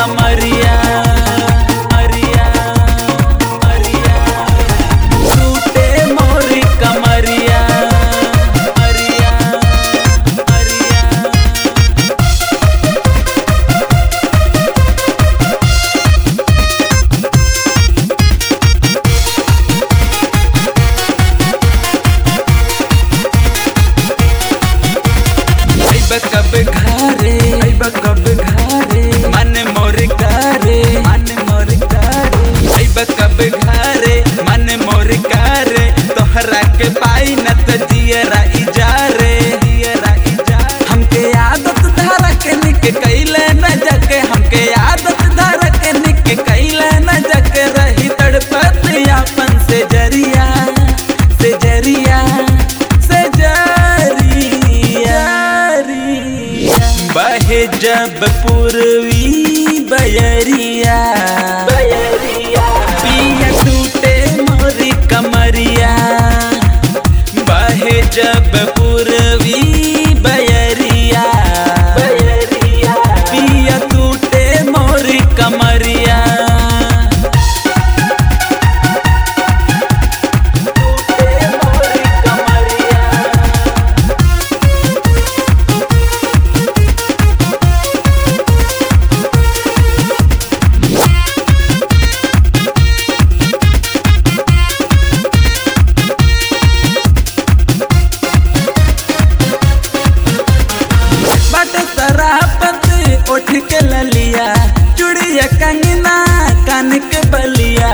कमरिया अरिया अरिया टूटे मोरी कमरिया अरिया अरिया। कब घरे कब घरे मन मोर करे कब घरे मन मोर करे तोहरा के पाई न त जियरा इजारे हमके आदत धारा के निक कैले न जके हमके आदत धारा के निक कैले न जके रही तड़पत अपन से जरिया बहे जब पूर्वी बयरिया पिया टूटे मोरी कमरिया बहे जब पूर्वी बयरिया पिया टूटे मोरी कमरिया उठ के ललिया चूड़िया कंगना कान के बलिया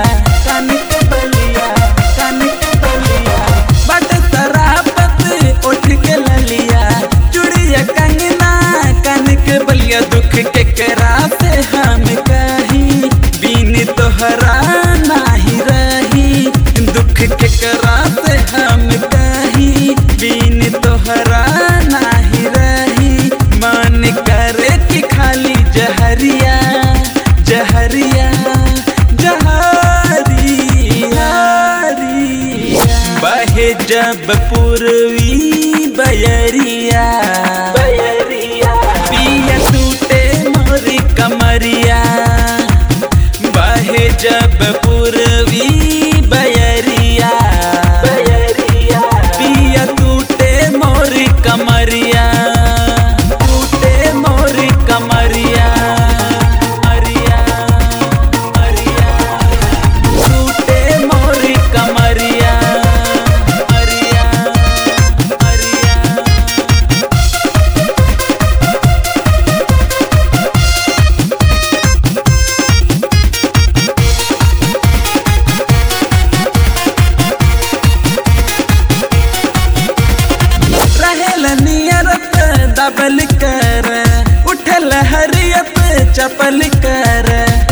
बट सरापत उठ के ललिया चूड़िया कंगना कान के बलिया दुख के करा से हम कहीं बीन तोहरा नाही रही दुख के करा से हम कहीं बीन तोहरा नाही रही मन करे कि खाली जहरिया बहे जब पूर्वी बयरिया पिया टूटे मोरी कमरिया बहे जब पूर्वी बयरिया पिया टूटे मोरी कमरिया कमरिया अरिया अरिया टूटे मोरी कमरिया अरिया अरिया। रहेल नियरत दबल कर उठल हरियत चपल कर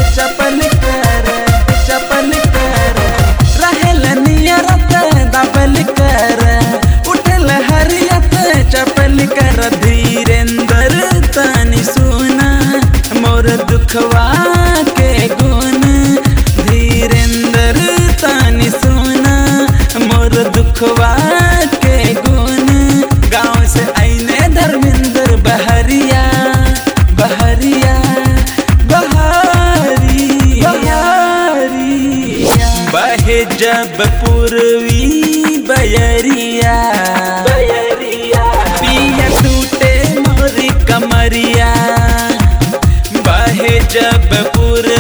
रहेल नियरत दबल कर उठल हरियत चपल कर धीरेन्द्र तनी सुना मोर दुखवा के गुण धीरेन्द्र तनी सुना मोर दुखवा के गुण गाँव से आईने धर्मेंद्र बहरिया बहे जब पूर्वी बयरिया पिया टूटे मोरी कमरिया बहे जब पूर्वी